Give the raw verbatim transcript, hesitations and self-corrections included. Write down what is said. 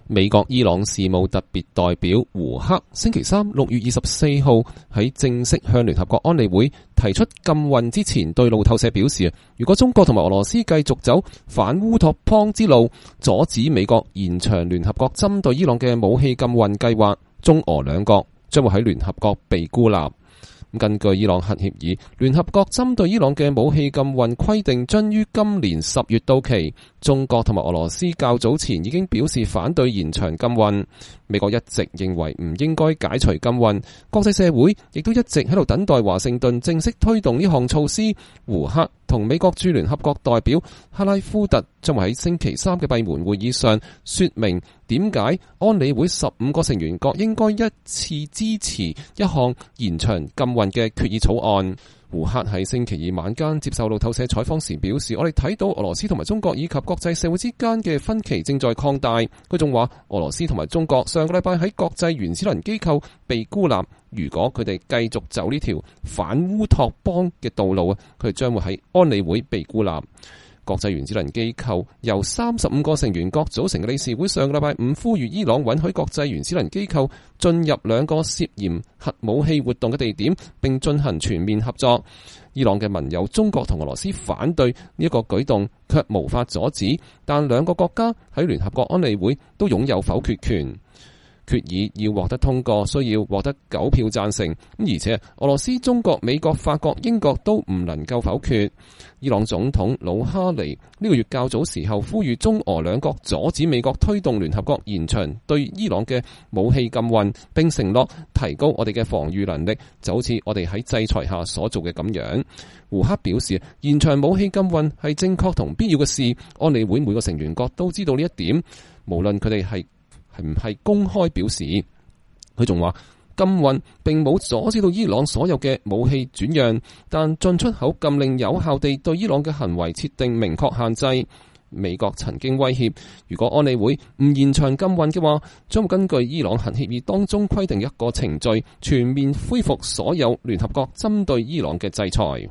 美國伊朗事務特別代表胡克星期三六月二十四號喺正式向聯合國安理會提出禁運之前，對路透社表示，如果中國同埋俄羅斯繼續走反烏托邦之路，阻止美國延長聯合國針對伊朗嘅武器禁運計劃，中俄兩國將會喺聯合國被孤立。根據伊朗核協議，聯合國針對伊朗嘅武器禁運規定將於今年十月到期。中國同埋俄羅斯較早前已經表示反對延長禁運，美國一直認為唔應該解除禁運，國際社會亦都一直喺度等待華盛頓正式推動呢項措施。胡克同美國駐聯合國代表克拉夫特將會喺星期三嘅閉門會議上說明點解安理會十五個成員國應該一致支持一項延長禁運嘅決議草案。胡克喺星期二晚間接受路透社採訪時表示，我哋睇到俄羅斯同埋中國以及國際社會之間嘅分歧正在擴大。佢仲話，俄羅斯同埋中國上個禮拜喺國際原子能機構被孤立，如果佢哋繼續走呢條反烏托邦嘅道路啊，佢哋將會喺安理會被孤立。國際原子能機構由三十五個成員國組成嘅理事會上個禮拜五呼籲伊朗允許國際原子能機構進入兩個涉嫌核武器活動嘅地點，並進行全面合作。伊朗嘅盟友中國同俄羅斯反對呢一個舉動，卻無法阻止，但兩個國家喺聯合國安理會都擁有否決權。決議要獲得通過，需要獲得九票贊成，而且俄羅斯、中國、美國、法國、英國都唔能夠否決。伊朗總統魯哈尼呢個月較早時候呼籲中俄兩國阻止美國推動聯合國延長對伊朗嘅武器禁運，並承諾提高我哋嘅防禦能力，就好似我哋喺制裁下所做嘅咁樣。胡克表示，延長武器禁運係正確同必要嘅事，安理會每個成員國都知道呢一點，無論佢哋係係唔係公開表示。佢仲話，禁運並冇阻止到伊朗所有嘅武器轉讓，但進出口禁令有效地對伊朗嘅行為設定明確限制。美國曾經威脅，如果安理會唔延長禁運嘅話，將會根據伊朗核協議當中規定一個程序，全面恢復所有聯合國針對伊朗嘅制裁。